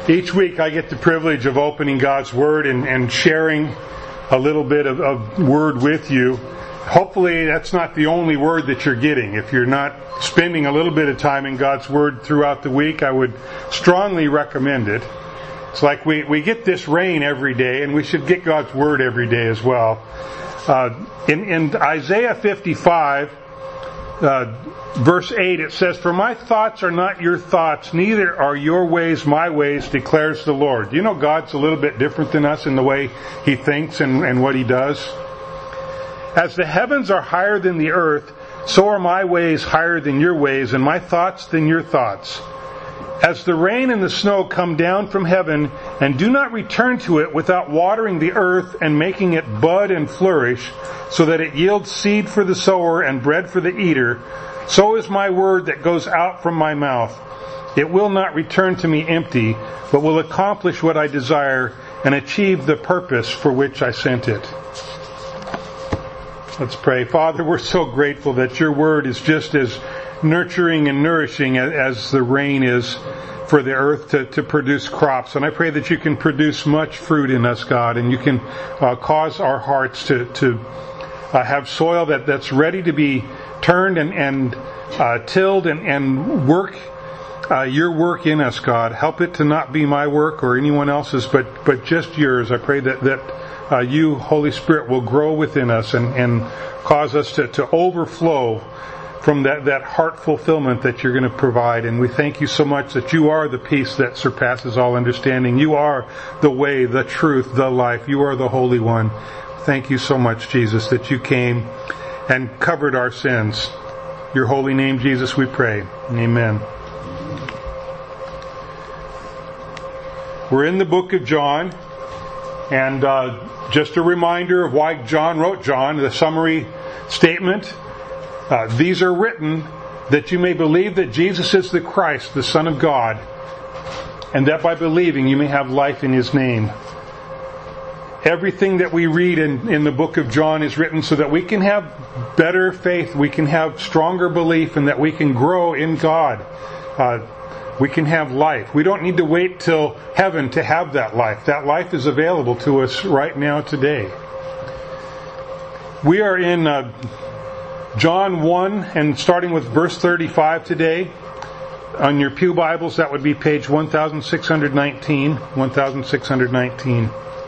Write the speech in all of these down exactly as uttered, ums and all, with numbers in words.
Each week I get the privilege of opening God's Word and, and sharing a little bit of, of Word with you. Hopefully that's not the only Word that you're getting. If you're not spending a little bit of time in God's Word throughout the week, I would strongly recommend it. It's like we, we get this rain every day, and we should get God's Word every day as well. Uh, in, in Isaiah fifty-five, uh, verse eight, it says, "For my thoughts are not your thoughts, neither are your ways my ways, declares the Lord." You know, God's a little bit different than us in the way He thinks and, and what He does. "As the heavens are higher than the earth, so are my ways higher than your ways, and my thoughts than your thoughts. As the rain and the snow come down from heaven, and do not return to it without watering the earth and making it bud and flourish, so that it yields seed for the sower and bread for the eater, so is my word that goes out from my mouth. It will not return to me empty, but will accomplish what I desire and achieve the purpose for which I sent it." Let's pray. Father, we're so grateful that your word is just as nurturing and nourishing as the rain is for the earth to, to produce crops. And I pray that you can produce much fruit in us, God, and you can uh, cause our hearts to, to uh, have soil that, that's ready to be turned and, and uh, tilled and, and work uh, your work in us, God. Help it to not be my work or anyone else's, but, but just yours. I pray that, that uh, you, Holy Spirit, will grow within us and, and cause us to, to overflow from that, that heart fulfillment that you're going to provide. And we thank you so much that you are the peace that surpasses all understanding. You are the way, the truth, the life. You are the Holy One. Thank you so much, Jesus, that you came and covered our sins. Your holy name, Jesus, we pray. Amen. We're in the book of John, and uh, just a reminder of why John wrote John, the summary statement. Uh, these are written that you may believe that Jesus is the Christ, the Son of God, and that by believing you may have life in His name. Everything that we read in, in the book of John is written so that we can have better faith, we can have stronger belief, and that we can grow in God. Uh, we can have life. We don't need to wait till heaven to have that life. That life is available to us right now today. We are in uh, John one, and starting with verse thirty-five today. On your pew Bibles, that would be page one thousand six hundred nineteen. one thousand six hundred nineteen.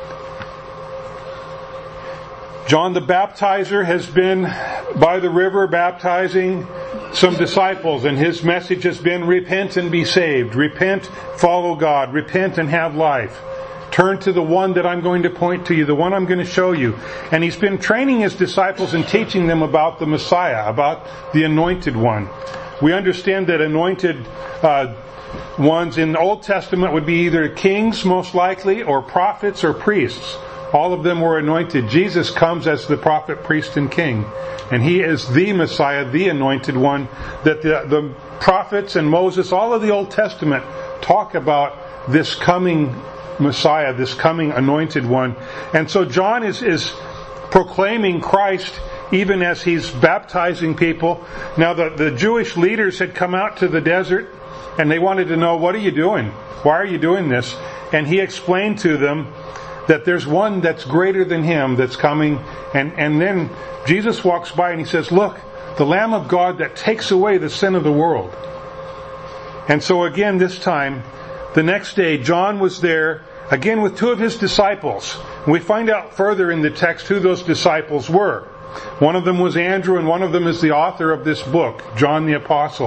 John the Baptizer has been by the river baptizing some disciples, and his message has been, repent and be saved. Repent, follow God. Repent and have life. Turn to the one that I'm going to point to you, the one I'm going to show you. And he's been training his disciples and teaching them about the Messiah, about the Anointed One. We understand that anointed uh, ones in the Old Testament would be either kings, most likely, or prophets or priests. All of them were anointed. Jesus comes as the prophet, priest, and king. And He is the Messiah, the Anointed One, that the, the prophets and Moses, all of the Old Testament, talk about this coming Messiah, this coming Anointed One. And so John is, is proclaiming Christ even as he's baptizing people. Now the, the Jewish leaders had come out to the desert and they wanted to know, what are you doing? Why are you doing this? And he explained to them that there's one that's greater than him that's coming. And, and then Jesus walks by and he says, look, the Lamb of God that takes away the sin of the world. And so again this time, the next day, John was there again with two of his disciples. We find out further in the text who those disciples were. One of them was Andrew, and one of them is the author of this book, John the Apostle.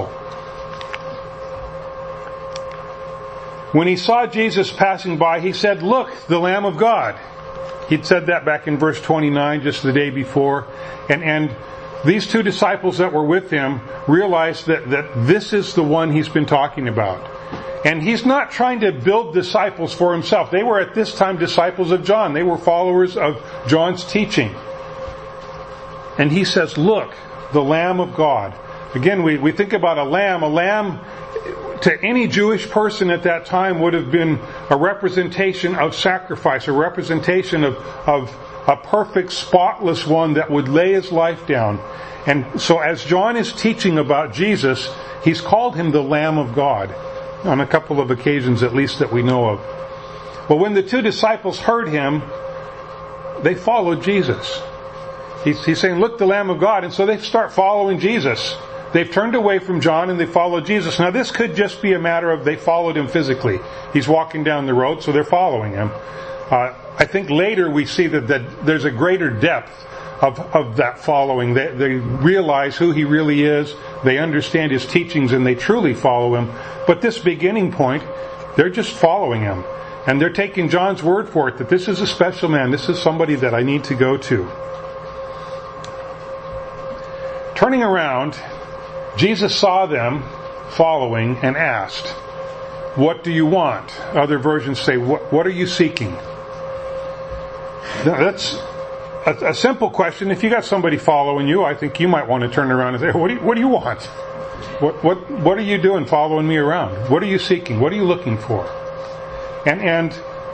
When he saw Jesus passing by, he said, look, the Lamb of God. He'd said that back in verse twenty-nine, just the day before. And, and these two disciples that were with him realized that, that this is the one he's been talking about. And he's not trying to build disciples for himself. They were at this time disciples of John. They were followers of John's teaching. And he says, look, the Lamb of God. Again, we, we think about a lamb. A lamb, to any Jewish person at that time, would have been a representation of sacrifice, a representation of, of a perfect, spotless one that would lay his life down. And so as John is teaching about Jesus, he's called him the Lamb of God. on a couple of occasions at least that we know of. Well, when the two disciples heard him, they followed Jesus. He's, he's saying, look, the Lamb of God. And so they start following Jesus. They've turned away from John and they followed Jesus. Now this could just be a matter of they followed him physically. He's walking down the road, so they're following him. Uh, I think later we see that, that there's a greater depth of, of that following. They, they realize who he really is. They understand his teachings and they truly follow him. But this beginning point, they're just following him. And they're taking John's word for it, that this is a special man. This is somebody that I need to go to. Turning around, Jesus saw them following and asked, what do you want? Other versions say, what, what are you seeking? Now, that's a, a simple question. If you got somebody following you, I think you might want to turn around and say, what do you, what do you want? What, what, what are you doing following me around? What are you seeking? What are you looking for? And, and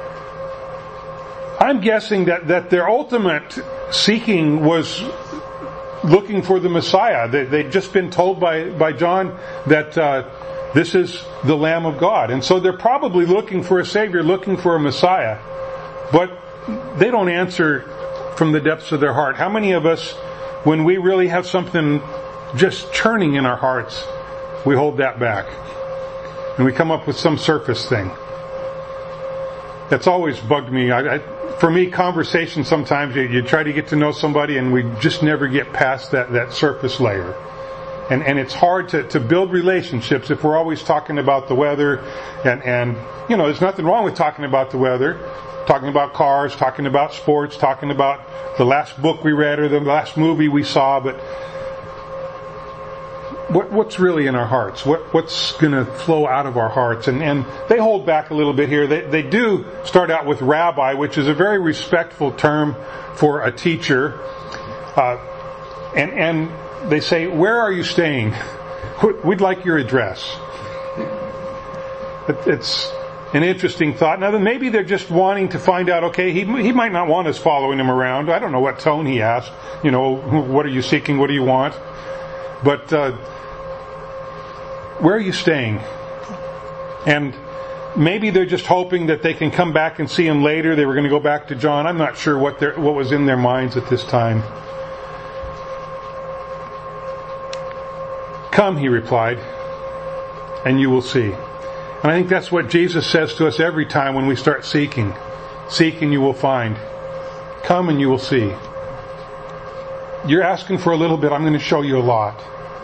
I'm guessing that, that their ultimate seeking was looking for the Messiah. They, they'd just been told by, by John that uh, this is the Lamb of God. And so they're probably looking for a Savior, looking for a Messiah. But they don't answer from the depths of their heart. How many of us, when we really have something just churning in our hearts, we hold that back? And we come up with some surface thing. That's always bugged me. I, I, for me, conversation sometimes, you, you try to get to know somebody and we just never get past that, that surface layer. And, and it's hard to, to build relationships if we're always talking about the weather. And, and, you know, there's nothing wrong with talking about the weather. Talking about cars, talking about sports, talking about the last book we read or the last movie we saw. But what, what's really in our hearts? What, what's going to flow out of our hearts? And, and they hold back a little bit here. They, they do start out with rabbi, which is a very respectful term for a teacher. Uh, and, and they say, where are you staying? We'd like your address. It, it's an interesting thought. Now, maybe they're just wanting to find out, okay, he he might not want us following him around. I don't know what tone he asked. You know, what are you seeking? What do you want? But uh, where are you staying? And maybe they're just hoping that they can come back and see him later. They were going to go back to John. I'm not sure what their, what was in their minds at this time. Come, he replied, and you will see. And I think that's what Jesus says to us every time when we start seeking. Seek and you will find. Come and you will see. You're asking for a little bit, I'm going to show you a lot.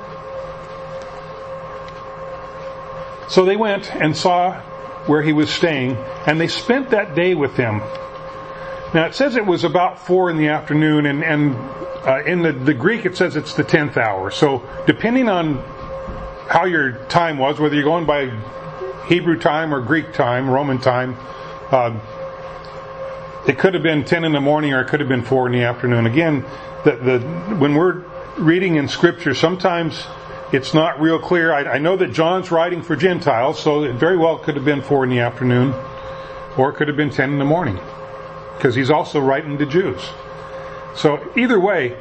So they went and saw where he was staying, and they spent that day with him. Now it says it was about four in the afternoon, and, and uh, in the, the Greek it says it's the tenth hour. So depending on how your time was, whether you're going by Hebrew time or Greek time, Roman time, uh, it could have been ten in the morning or it could have been four in the afternoon. Again, the, the, when we're reading in Scripture, sometimes it's not real clear. I, I know that John's writing for Gentiles, so it very well could have been four in the afternoon, or it could have been ten in the morning, because he's also writing to Jews. So either way,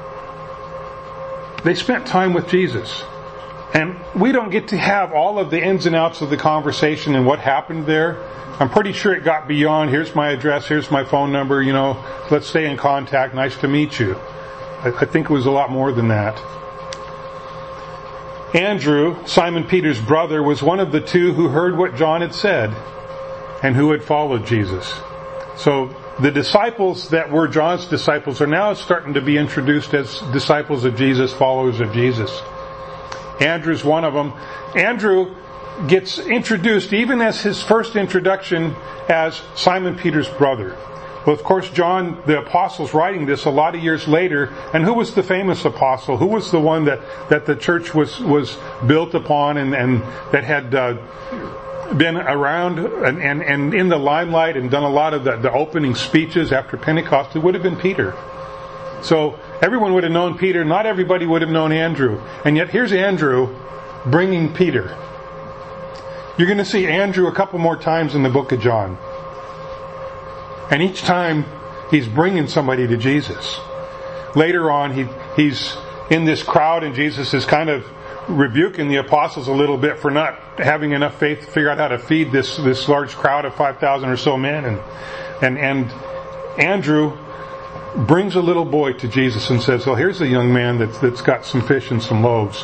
they spent time with Jesus. And we don't get to have all of the ins and outs of the conversation and what happened there. I'm pretty sure it got beyond, here's my address, here's my phone number, you know, let's stay in contact, nice to meet you. I, I think it was a lot more than that. Andrew, Simon Peter's brother, was one of the two who heard what John had said and who had followed Jesus. So the disciples that were John's disciples are now starting to be introduced as disciples of Jesus, followers of Jesus. Andrew's one of them. Andrew gets introduced, even as his first introduction, as Simon Peter's brother. Well, of course, John, the apostle's writing this a lot of years later. And who was the famous apostle? Who was the one that, that the church was, was built upon and, and that had uh, been around and, and, and in the limelight and done a lot of the, the opening speeches after Pentecost? It would have been Peter. So everyone would have known Peter. Not everybody would have known Andrew. And yet here's Andrew bringing Peter. You're going to see Andrew a couple more times in the book of John. And each time he's bringing somebody to Jesus. Later on, he he's in this crowd and Jesus is kind of rebuking the apostles a little bit for not having enough faith to figure out how to feed this, this large crowd of five thousand or so men. And, and, and Andrew brings a little boy to Jesus and says, well, here's a young man that's, that's got some fish and some loaves.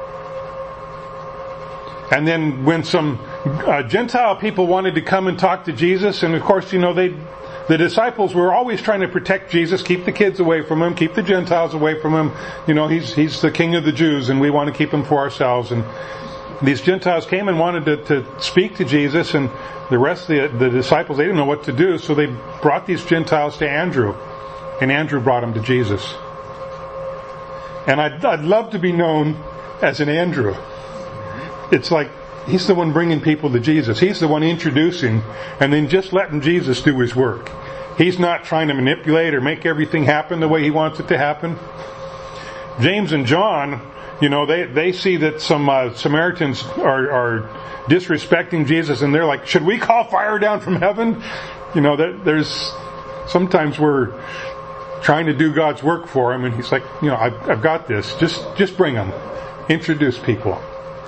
And then when some uh, Gentile people wanted to come and talk to Jesus, and of course, you know, they, the disciples were always trying to protect Jesus, keep the kids away from him, keep the Gentiles away from him. You know, he's, he's the king of the Jews and we want to keep him for ourselves. And these Gentiles came and wanted to, to speak to Jesus, and the rest of the, the disciples, they didn't know what to do, so they brought these Gentiles to Andrew. And Andrew brought them to Jesus. And I'd, I'd love to be known as an Andrew. It's like, he's the one bringing people to Jesus. He's the one introducing, and then just letting Jesus do his work. He's not trying to manipulate or make everything happen the way he wants it to happen. James and John, you know, they, they see that some uh, Samaritans are, are disrespecting Jesus, and they're like, should we call fire down from heaven? You know, there, there's sometimes we're trying to do God's work for him, and he's like, you know, I've, I've got this. Just, just bring them. Introduce people.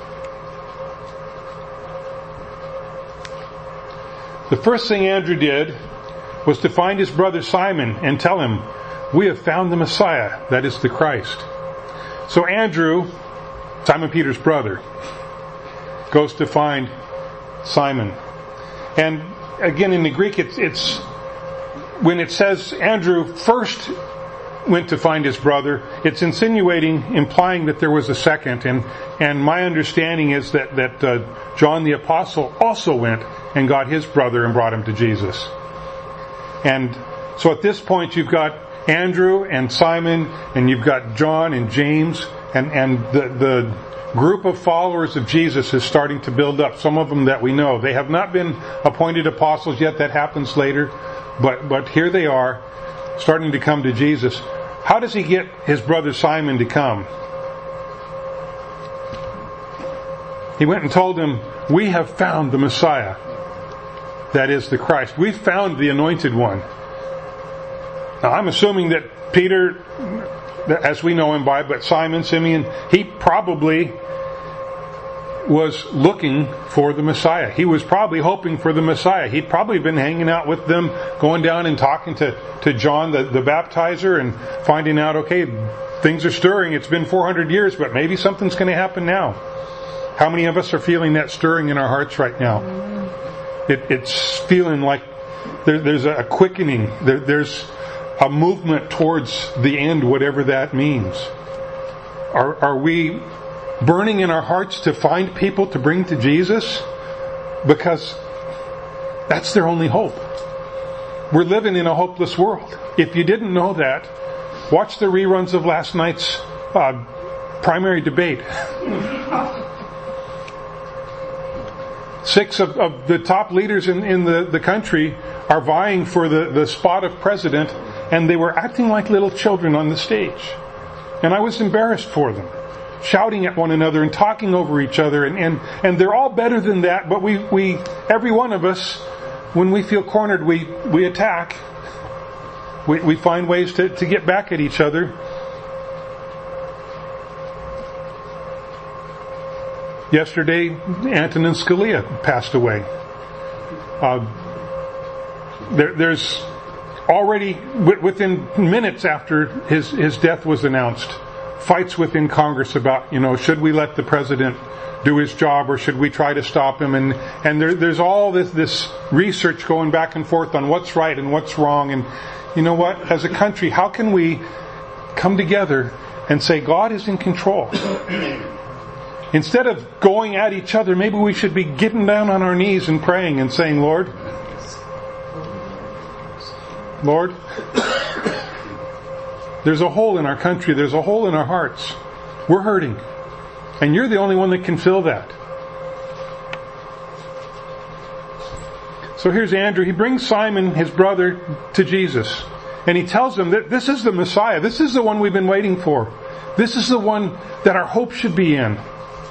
The first thing Andrew did was to find his brother Simon and tell him, we have found the Messiah, that is the Christ. So Andrew, Simon Peter's brother, goes to find Simon. And again, in the Greek, it's, it's when it says Andrew first went to find his brother, it's insinuating, implying that there was a second. And, and my understanding is that, that uh, John the Apostle also went and got his brother and brought him to Jesus. And so at this point you've got Andrew and Simon, and you've got John and James, and, and the, the group of followers of Jesus is starting to build up. Some of them that we know. They have not been appointed apostles yet. That happens later. But, but here they are, starting to come to Jesus. How does he get his brother Simon to come? He went and told him, we have found the Messiah. That is the Christ. We've found the Anointed One. Now I'm assuming that Peter, as we know him by, but Simon, Simeon, he probably was looking for the Messiah. He was probably hoping for the Messiah. He'd probably been hanging out with them, going down and talking to, to John the, the baptizer and finding out, okay, things are stirring. It's been four hundred years, but maybe something's going to happen now. How many of us are feeling that stirring in our hearts right now? It, it's feeling like there, there's a quickening. There, there's a movement towards the end, whatever that means. Are, are we burning in our hearts to find people to bring to Jesus? Because that's their only hope. We're living in a hopeless world. If you didn't know that, watch the reruns of last night's uh, primary debate. Six of, of the top leaders in, in the, the country are vying for the, the spot of president, and they were acting like little children on the stage. And I was embarrassed for them, shouting at one another and talking over each other, and, and, and they're all better than that, but we, we every one of us, when we feel cornered, we, we attack. We, we find ways to, to get back at each other. Yesterday, Antonin Scalia passed away. Uh, there, there's already, w- within minutes after his, his death was announced, fights within Congress about, you know, should we let the president do his job or should we try to stop him? And, and there, there's all this, this research going back and forth on what's right and what's wrong. And you know what? As a country, how can we come together and say God is in control? Instead of going at each other, maybe we should be getting down on our knees and praying and saying, Lord, Lord, there's a hole in our country. There's a hole in our hearts. We're hurting. And you're the only one that can fill that. So here's Andrew. He brings Simon, his brother, to Jesus. And he tells him that this is the Messiah. This is the one we've been waiting for. This is the one that our hope should be in.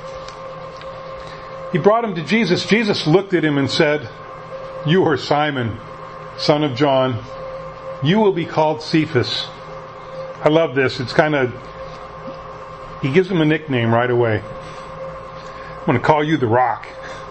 He brought him to Jesus. Jesus looked at him and said, you are Simon, son of John. You will be called Cephas. I love this. It's kind of, he gives him a nickname right away. going to call you the rock.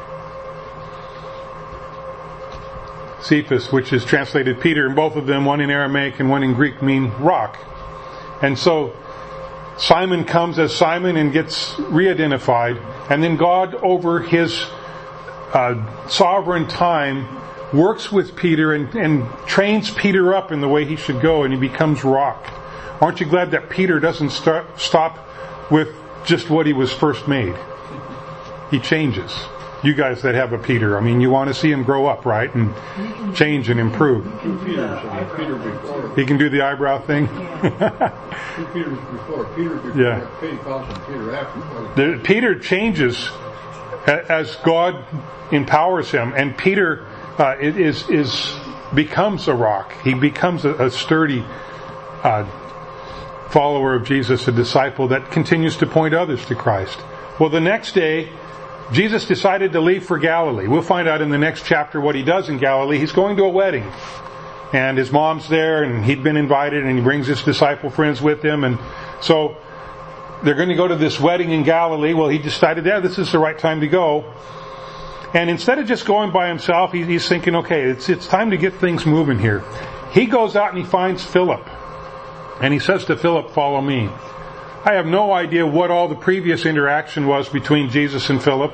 Cephas, which is translated Peter, and both of them, one in Aramaic and one in Greek, mean rock. And so Simon comes as Simon and gets re-identified, and then God, over His uh, sovereign time, works with Peter and, and trains Peter up in the way he should go, and he becomes rock. Aren't you glad that Peter doesn't start, stop with just what he was first made? He changes. You guys that have a Peter, I mean, you want to see him grow up, right? And change and improve. Two Peters, Peter before. He can do the eyebrow thing? Two Peters before. Peter before. Yeah. Pentecost and Peter after. The, Peter changes as God empowers him, and Peter uh, is is becomes a rock. He becomes a, a sturdy uh, follower of Jesus, a disciple that continues to point others to Christ. Well, the next day, Jesus decided to leave for Galilee. We'll find out in the next chapter what he does in Galilee. He's going to a wedding. And his mom's there, and he'd been invited, and he brings his disciple friends with him. And so they're going to go to this wedding in Galilee. Well, he decided, yeah, this is the right time to go. And instead of just going by himself, he's thinking, okay, it's it's time to get things moving here. He goes out and he finds Philip. And he says to Philip, follow me. I have no idea what all the previous interaction was between Jesus and Philip.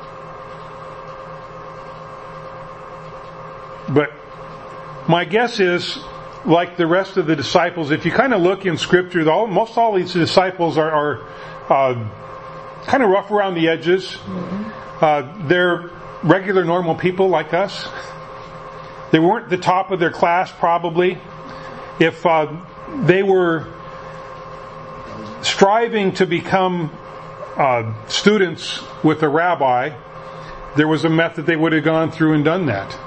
But my guess is, like the rest of the disciples, if you kind of look in Scripture, all, most all these disciples are, are uh, kind of rough around the edges. Mm-hmm. Uh, they're regular, normal people like us. They weren't the top of their class, probably. If uh, they were striving to become uh, students with a rabbi, there was a method they would have gone through and done that.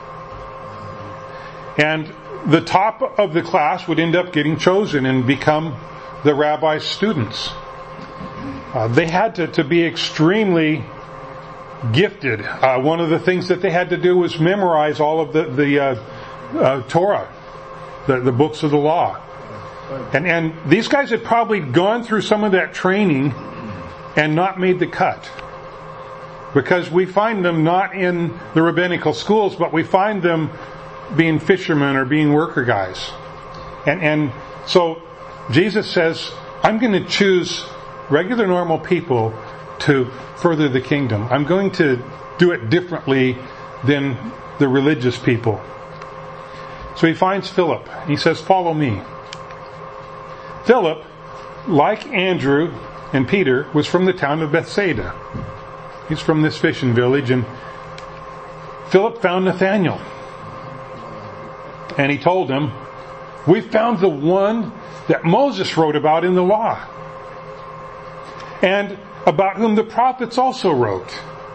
And the top of the class would end up getting chosen and become the rabbi's students. Uh, they had to, to be extremely gifted. Uh, one of the things that they had to do was memorize all of the, the uh, uh, Torah, the, the books of the law. And and these guys had probably gone through some of that training and not made the cut. Because we find them not in the rabbinical schools, but we find them being fishermen or being worker guys. And and so Jesus says, I'm going to choose regular normal people to further the kingdom. I'm going to do it differently than the religious people. So he finds Philip. He says, follow me. Philip, like Andrew and Peter, was from the town of Bethsaida. He's from this fishing village, and Philip found Nathanael. And he told him, we found the one that Moses wrote about in the law, and about whom the prophets also wrote.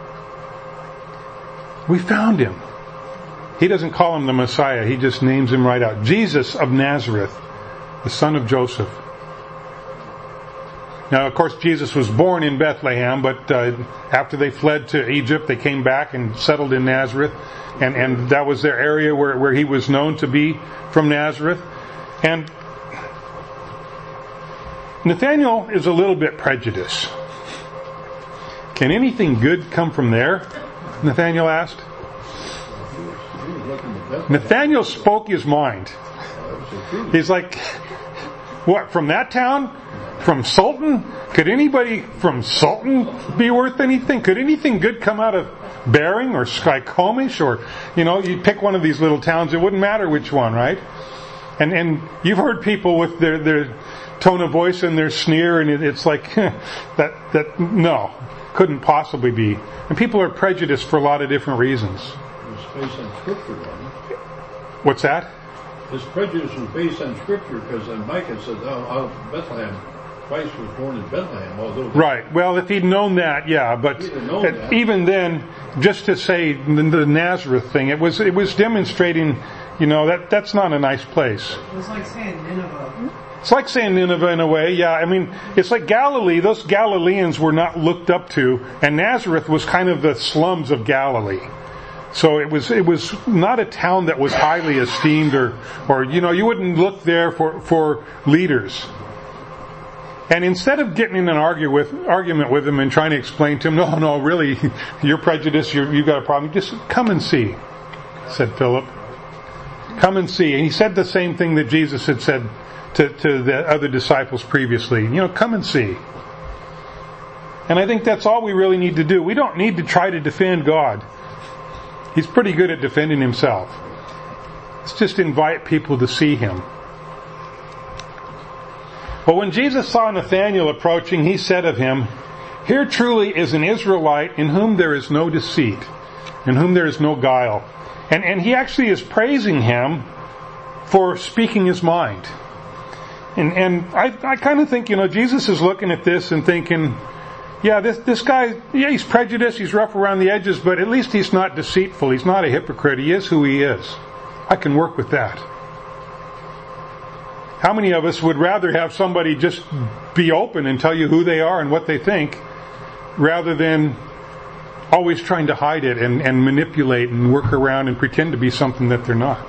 We found him. He doesn't call him the Messiah, he just names him right out. Jesus of Nazareth, the son of Joseph. Now, of course, Jesus was born in Bethlehem, but uh, after they fled to Egypt, they came back and settled in Nazareth. And, and that was their area where, where he was known to be, from Nazareth. And Nathanael is a little bit prejudiced. Can anything good come from there? Nathanael asked. Nathanael spoke his mind. He's like, what, from that town? From Sultan? Could anybody from Sultan be worth anything? Could anything good come out of Bering or Skykomish? Or, you know, you pick one of these little towns, it wouldn't matter which one, right? And and you've heard people with their, their tone of voice and their sneer, and it, it's like, that, that, no, couldn't possibly be. And people are prejudiced for a lot of different reasons. It's based on Scripture, wasn't it? What's that? This prejudice is based on Scripture, because in Micah said, oh, oh, Bethlehem, Christ was born in Bethlehem. Although right. Well, if he'd known that, yeah. But that. Even then, just to say the, the Nazareth thing, it was it was demonstrating, you know, that that's not a nice place. It was like saying Nineveh. It's like saying Nineveh in a way, yeah. I mean, it's like Galilee. Those Galileans were not looked up to, and Nazareth was kind of the slums of Galilee. So it was it was not a town that was highly esteemed, or or you know, you wouldn't look there for for leaders. And instead of getting in an argue with, argument with him and trying to explain to him, no, no, really, you're prejudiced, you're, you've got a problem, just come and see, said Philip. Come and see. And he said the same thing that Jesus had said to, to the other disciples previously. You know, come and see. And I think that's all we really need to do. We don't need to try to defend God. He's pretty good at defending himself. Let's just invite people to see him. But when Jesus saw Nathanael approaching, he said of him, "Here truly is an Israelite in whom there is no deceit, in whom there is no guile." And, and he actually is praising him for speaking his mind. And, and I, I kind of think, you know, Jesus is looking at this and thinking, yeah, this, this guy, yeah, he's prejudiced, he's rough around the edges, but at least he's not deceitful, he's not a hypocrite, he is who he is. I can work with that. How many of us would rather have somebody just be open and tell you who they are and what they think, rather than always trying to hide it and, and manipulate and work around and pretend to be something that they're not?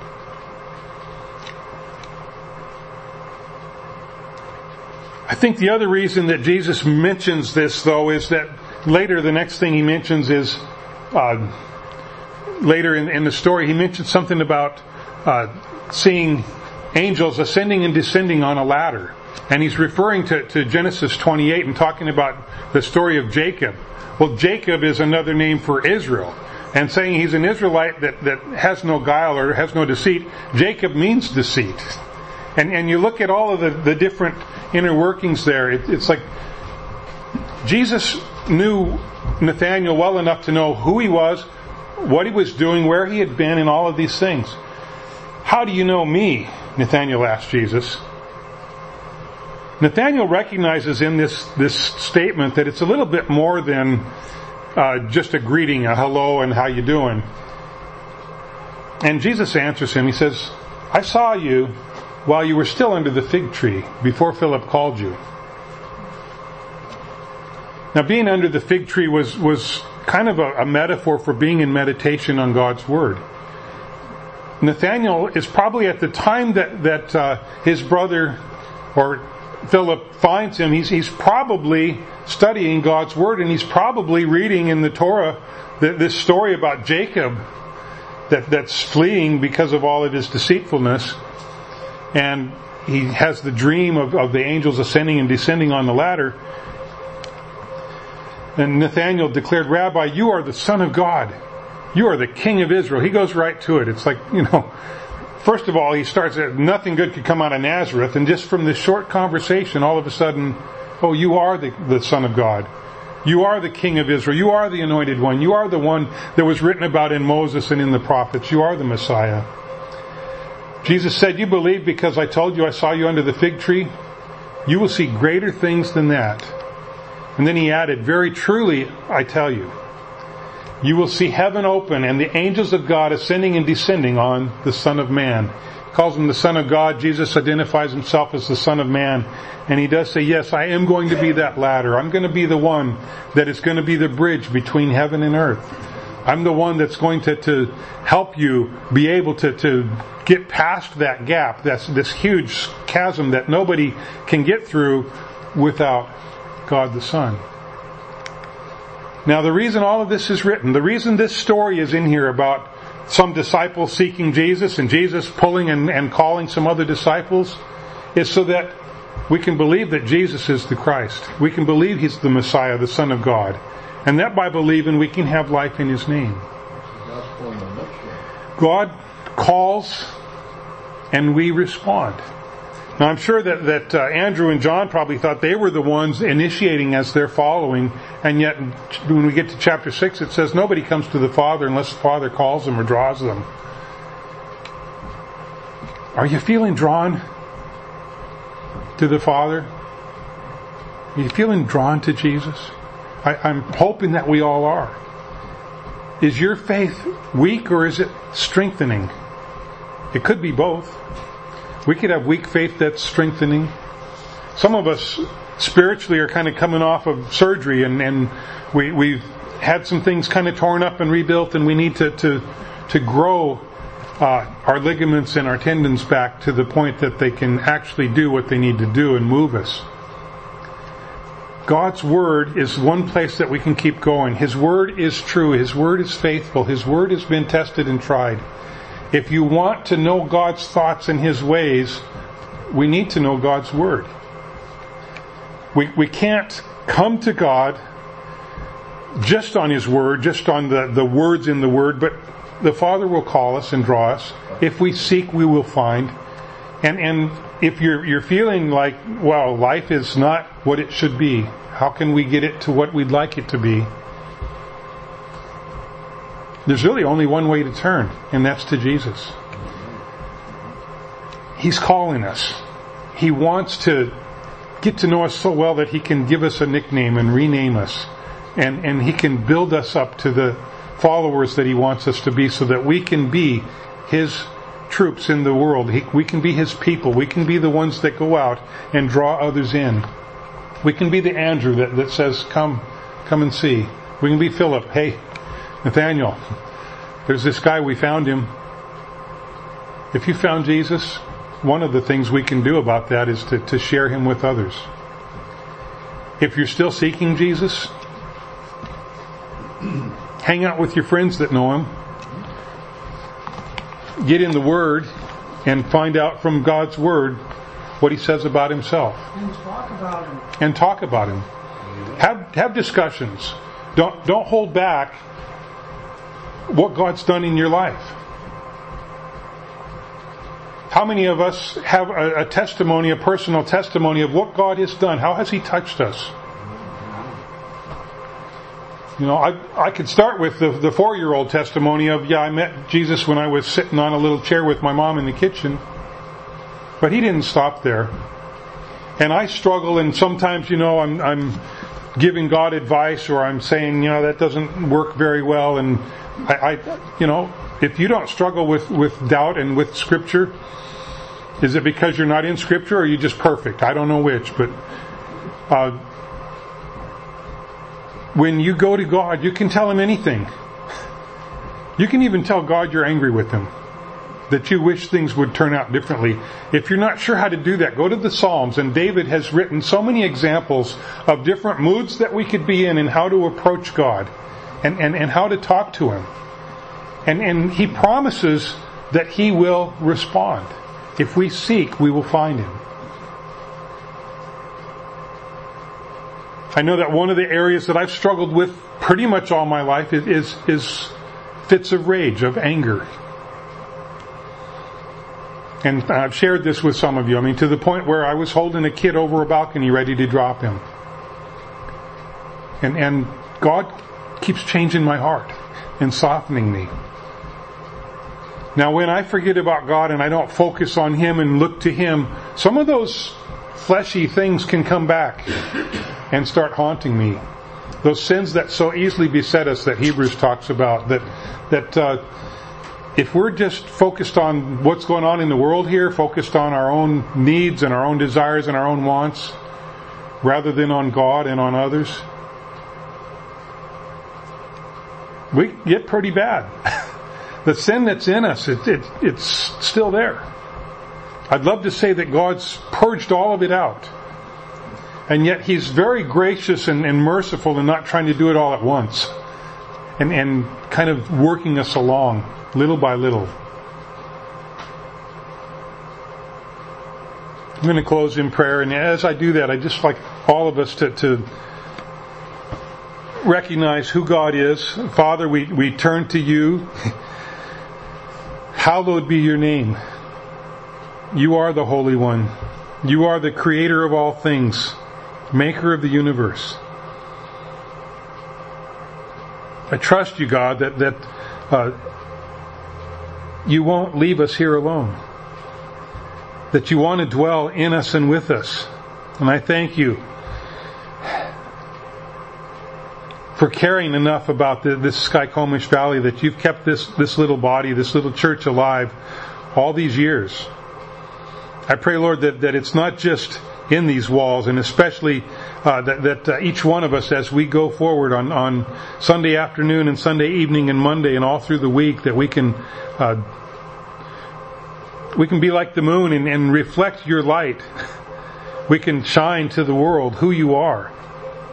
I think the other reason that Jesus mentions this, though, is that later, the next thing he mentions is, uh, later in, in the story, he mentions something about uh, seeing angels ascending and descending on a ladder. And he's referring to, to Genesis twenty-eight and talking about the story of Jacob. Well, Jacob is another name for Israel. And saying he's an Israelite that, that has no guile or has no deceit, Jacob means deceit. And and you look at all of the, the different inner workings there, it, it's like Jesus knew Nathanael well enough to know who he was, what he was doing, where he had been, and all of these things. "How do you know me?" Nathanael asked Jesus. Nathanael recognizes in this, this statement that it's a little bit more than uh, just a greeting, a hello and how you doing. And Jesus answers him. He says, "I saw you while you were still under the fig tree, before Philip called you." Now, being under the fig tree was, was kind of a, a metaphor for being in meditation on God's Word. Nathanael is probably at the time that, that uh, his brother, or Philip, finds him, he's, he's probably studying God's Word, and he's probably reading in the Torah the, this story about Jacob that, that's fleeing because of all of his deceitfulness. And he has the dream of, of the angels ascending and descending on the ladder. And Nathanael declared, "Rabbi, you are the Son of God. You are the King of Israel." He goes right to it. It's like, you know, first of all, he starts at nothing good could come out of Nazareth. And just from this short conversation, all of a sudden, oh, you are the, the Son of God. You are the King of Israel. You are the Anointed One. You are the one that was written about in Moses and in the prophets. You are the Messiah. Jesus said, "You believe because I told you I saw you under the fig tree? You will see greater things than that." And then he added, "Very truly, I tell you, you will see heaven open and the angels of God ascending and descending on the Son of Man." He calls him the Son of God. Jesus identifies himself as the Son of Man. And he does say, yes, I am going to be that ladder. I'm going to be the one that is going to be the bridge between heaven and earth. I'm the one that's going to, to help you be able to, to get past that gap. That's this huge chasm that nobody can get through without God the Son. Now, the reason all of this is written, the reason this story is in here about some disciples seeking Jesus and Jesus pulling and, and calling some other disciples, is so that we can believe that Jesus is the Christ. We can believe He's the Messiah, the Son of God. And that by believing we can have life in His name. God calls and we respond. Now, I'm sure that, that uh, Andrew and John probably thought they were the ones initiating as they're following, and yet when we get to chapter six, it says nobody comes to the Father unless the Father calls them or draws them. Are you feeling drawn to the Father? Are you feeling drawn to Jesus? I, I'm hoping that we all are. Is your faith weak or is it strengthening? It could be both. We could have weak faith that's strengthening. Some of us spiritually are kind of coming off of surgery and, and we, we've had some things kind of torn up and rebuilt, and we need to, to, to grow uh, our ligaments and our tendons back to the point that they can actually do what they need to do and move us. God's Word is one place that we can keep going. His Word is true. His Word is faithful. His Word has been tested and tried. If you want to know God's thoughts and His ways, we need to know God's Word. We, we can't come to God just on His Word, just on the, the words in the Word, but the Father will call us and draw us. If we seek, we will find. And and if you're you're feeling like, well, life is not what it should be, how can we get it to what we'd like it to be? There's really only one way to turn, and that's to Jesus. He's calling us. He wants to get to know us so well that He can give us a nickname and rename us. And, and He can build us up to the followers that He wants us to be, so that we can be His troops in the world. He, we can be His people. We can be the ones that go out and draw others in. We can be the Andrew that, that says, come, come and see. We can be Philip. Hey, Nathaniel, there's this guy, we found him. If you found Jesus, one of the things we can do about that is to, to share Him with others. If you're still seeking Jesus, hang out with your friends that know Him. Get in the Word and find out from God's Word what He says about Himself. And talk about Him. And talk about Him. Have have discussions. Don't don't hold back what God's done in your life. How many of us have a, a testimony, a personal testimony of what God has done? How has He touched us? You know, I I could start with the, the four-year-old testimony of, yeah, I met Jesus when I was sitting on a little chair with my mom in the kitchen. But He didn't stop there. And I struggle, and sometimes, you know, I'm I'm giving God advice, or I'm saying, you know, that doesn't work very well. And I, I you know, if you don't struggle with, with doubt and with Scripture, is it because you're not in Scripture, or are you just perfect? I don't know which, but uh, when you go to God, you can tell Him anything. You can even tell God you're angry with Him, that you wish things would turn out differently. If you're not sure how to do that, go to the Psalms, and David has written so many examples of different moods that we could be in and how to approach God and, and, and how to talk to Him. And, and He promises that He will respond. If we seek, we will find Him. I know that one of the areas that I've struggled with pretty much all my life is, is, is fits of rage, of anger. And I've shared this with some of you. I mean, to the point where I was holding a kid over a balcony ready to drop him. And, and God keeps changing my heart and softening me. Now, when I forget about God and I don't focus on Him and look to Him, some of those fleshy things can come back and start haunting me. Those sins that so easily beset us that Hebrews talks about, that that uh, if we're just focused on what's going on in the world here, focused on our own needs and our own desires and our own wants, rather than on God and on others, we get pretty bad. The sin that's in us, it, it, it's still there. I'd love to say that God's purged all of it out. And yet He's very gracious and, and merciful in not trying to do it all at once. And, and kind of working us along, little by little. I'm going to close in prayer. And as I do that, I just like all of us to, to recognize who God is. Father, we, we turn to You. Hallowed be Your name. You are the Holy One. You are the Creator of all things, Maker of the universe. I trust You, God, that that uh, You won't leave us here alone. That You want to dwell in us and with us. And I thank You for caring enough about the, this Skykomish Valley, that You've kept this, this little body, this little church alive all these years. I pray, Lord, that, that it's not just in these walls, and especially uh, that, that uh, each one of us, as we go forward on, on Sunday afternoon and Sunday evening and Monday and all through the week, that we can uh, we can be like the moon and, and reflect Your light. We can shine to the world who You are.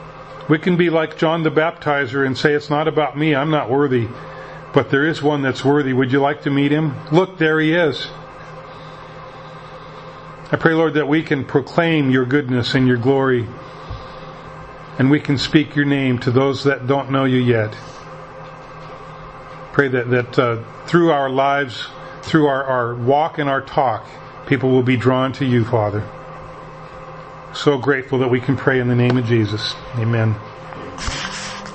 We can be like John the Baptizer and say, it's not about me, I'm not worthy. But there is one that's worthy. Would you like to meet him? Look, there he is. I pray, Lord, that we can proclaim your goodness and your glory. And we can speak your name to those that don't know you yet. Pray that, that uh, through our lives, through our, our walk and our talk, people will be drawn to you, Father. So grateful that we can pray in the name of Jesus. Amen.